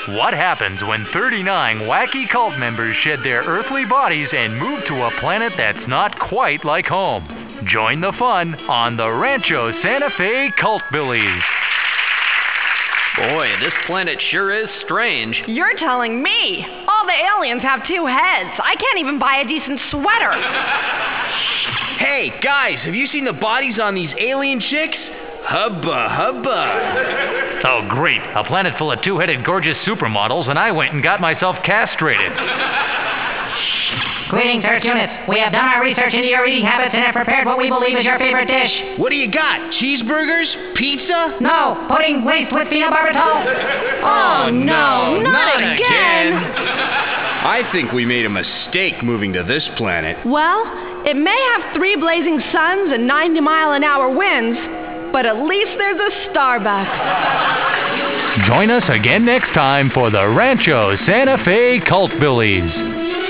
What happens when 39 wacky cult members shed their earthly bodies and move to a planet that's not quite like home? Join the fun on the Rancho Santa Fe Cult Billies. Boy, this planet sure is strange. You're telling me? All the aliens have 2 heads. I can't even buy a decent sweater. Hey, guys, have you seen the bodies on these alien chicks? Hubba, hubba. Oh, great. A planet full of 2-headed gorgeous supermodels, and I went and got myself castrated. Greetings, Earth units. We have done our research into your eating habits and have prepared what we believe is your favorite dish. What do you got? Cheeseburgers? Pizza? No, pudding laced with peanut barbital. Oh, no, not again. I think we made a mistake moving to this planet. Well, it may have 3 blazing suns and 90-mile-an-hour winds, but at least there's a Starbucks. Join us again next time for the Rancho Santa Fe Cult Billies.